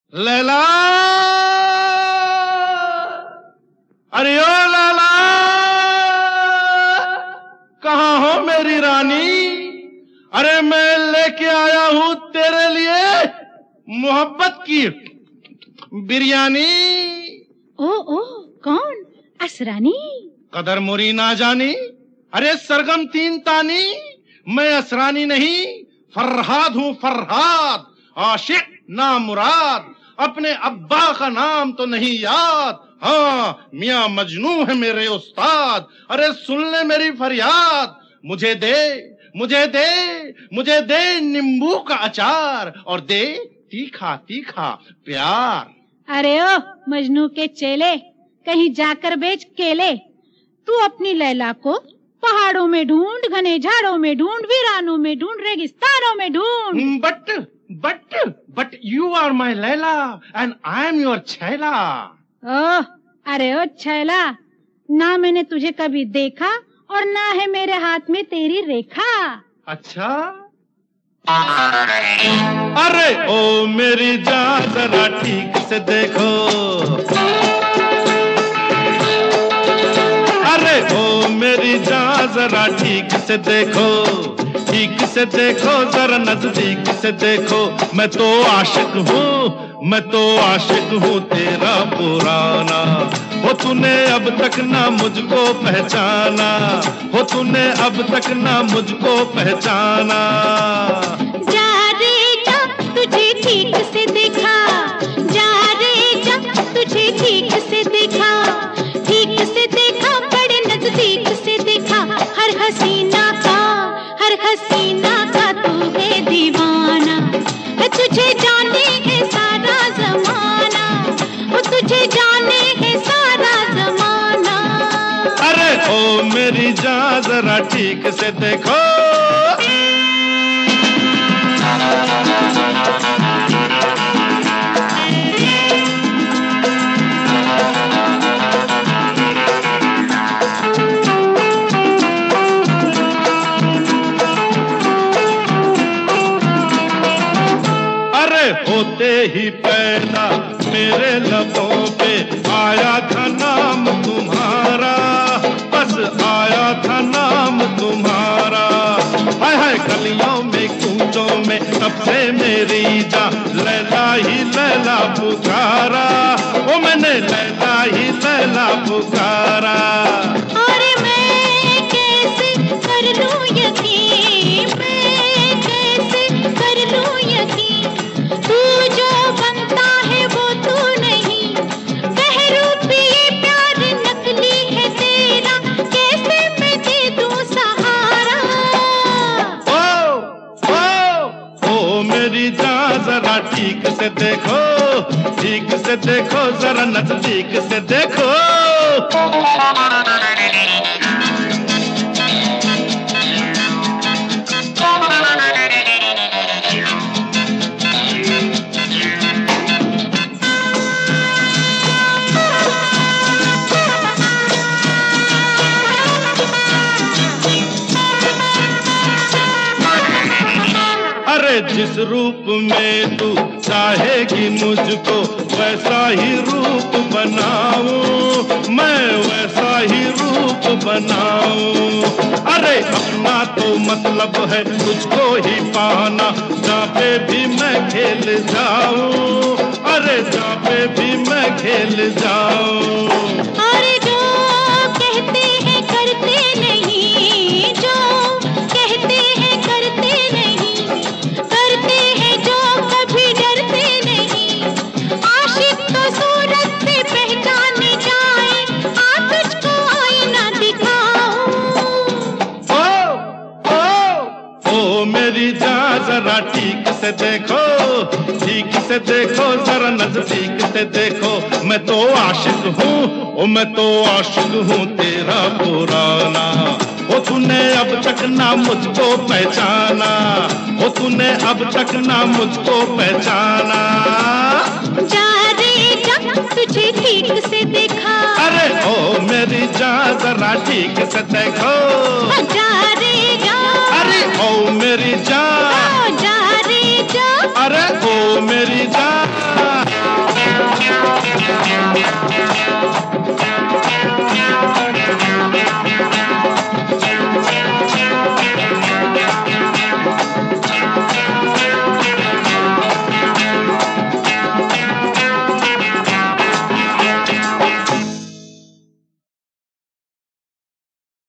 लैला, अरे ओ लैला, कहाँ हो मेरी रानी? अरे मैं लेके आया हूँ तेरे लिए मोहब्बत की बिरयानी। ओ कौन? असरानी? कदर मुरी ना जानी, अरे सरगम तीन तानी। मैं असरानी नहीं, फरहाद हूँ फरहाद, आशिक ना मुराद। अपने अब्बा का नाम तो नहीं याद, हाँ मियाँ मजनू है मेरे उस्ताद। अरे सुन ले मेरी फरियाद, मुझे दे मुझे दे मुझे दे नींबू का अचार, और दे तीखा तीखा प्यार। अरे ओ मजनू के चेले, कहीं जाकर बेच केले। तू अपनी लैला को पहाड़ों में ढूंढ, घने झाड़ों में ढूंढ, वीरानों में ढूंढ, रेगिस्तानों में ढूंढ। But you are my Laila and I am your chhaila. Oh, अरे ओ छैला, ना मैंने तुझे कभी देखा और ना है मेरे हाथ में तेरी रेखा। अच्छा? अरे ओ मेरी जान जरा ठीक से देखो, अरे ओ मेरी जान जरा ठीक से देखो, ठीक से देखो जरा नजदीक से देखो। मैं तो आशिक हूँ तेरा पुराना। हो तूने अब तक ना मुझको पहचाना, हो तूने अब तक ना मुझको पहचाना। जा रे जा, तुझे ठीक से देखा, जा रे जा, तुझे ठीक से देखा, ठीक से देखा, बड़े नजदीक से देखा। हर हसीना का तू है दीवाना, तुझे जाने है सारा जमाना, वो तुझे जाने है सारा जमाना। अरे ओ मेरी जान जरा ठीक से देखो, होते ही पैदा मेरे लबों पे आया था नाम तुम्हारा, बस आया था नाम तुम्हारा। हाय हाय गलियों में कूचों में तब से मेरी जान लैला ही लैला पुकारा, ओ मैंने लैला ही लैला पुकारा। अरे मैं कैसे कर लूं यकीन, मैं कैसे कर लूं यकीन, तू जो बनता है वो तू नहीं, बहरूपी प्यार नकली है तेरा, कैसे मैं दे दूं सहारा। ओ मेरी जान जरा ठीक से देखो, ठीक से देखो, जरा नजदीक से देखो। जिस रूप में तू चाहेगी मुझको वैसा ही रूप बनाऊं, मैं वैसा ही रूप बनाऊं। अरे अपना तो मतलब है तुझको ही पाना, जहाँ पे भी मैं खेल जाऊं, अरे जहाँ पे भी मैं खेल जाऊं। अरे जो कहते हैं करते नहीं, जो कहते हैं करते नहीं, करते हैं जो कभी डरते नहीं। आशिक तो सूरत से पहचाने जाए, आ तुझको आईना दिखाऊं। ओ मेरी जान जरा ठीक से देखो, ठीक से देखो, जरा नजदीक से देखो। मैं तो आशिक हूँ, ओ मैं तो आशिक हूँ तेरा पुराना। ओ तूने अब तक ना मुझको पहचाना, ओ तूने अब तक ना मुझको पहचाना। जा रे जा, तुझे ठीक से देखा, अरे ओ मेरी जान जरा ठीक से देखो। जा